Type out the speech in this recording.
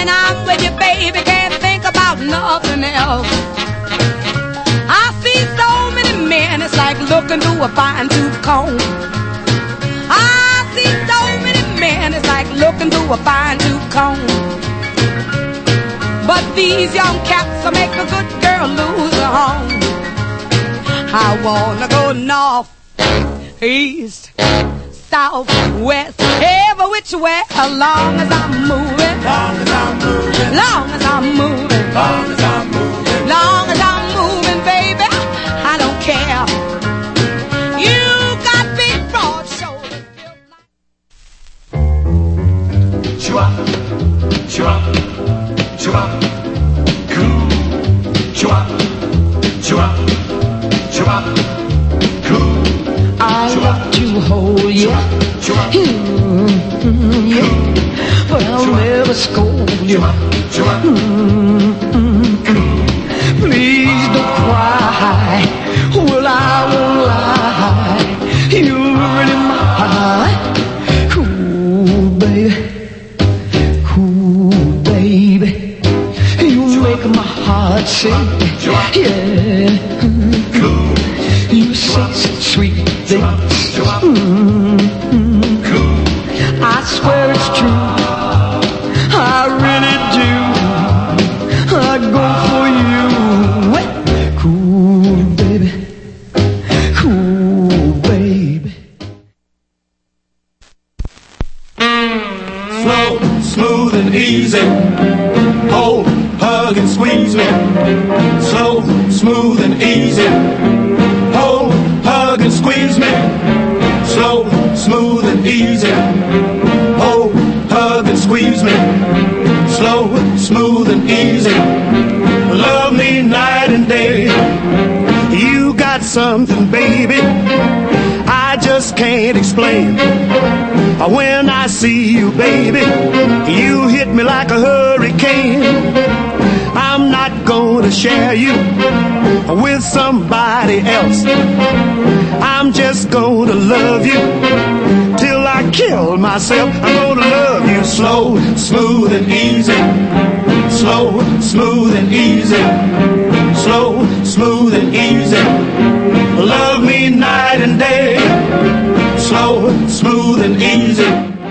When I'm with you, baby, can't think about nothing else. I see so many men, it's like looking through a fine-tooth comb. I see so many men, it's like looking through a fine-tooth comb. But these young cats will make a good girl lose her home. I wanna go north, east, south, west, every which way, as long as I'm moving. Long as I'm moving. Long as I'm moving. Long as I'm moving. Long as I'm moving, baby, I don't care. You got big broad shoulders built like... Chua, chua, chua, cool. Chua, chua, chua, cool. I love to hold you, but I'll never scold you. Please don't cry, well I won't lie. You're really mine, cool baby, cool baby. You make my heart sing, yeah. You say such sweet things. I swear it's true. I really do. I go for you. Cool baby, cool baby. Slow, smooth and easy. Hold, hug and squeeze me. Slow, smooth and easy. Hold, hug and squeeze me. Slow, smooth and easy. Hold, hug and squeeze me. Slow, smooth and easy. Love me night and day. You got something, baby, I just can't explain. When I see you, baby, you hit me like a hurricane. I'm not gonna share you with somebody else. I'm just gonna love you till I kill myself. I'm gonna love you slow, smooth and easy. Slow, smooth and easy. Slow, smooth and easy. Love me night and day. Slow, smooth and easy.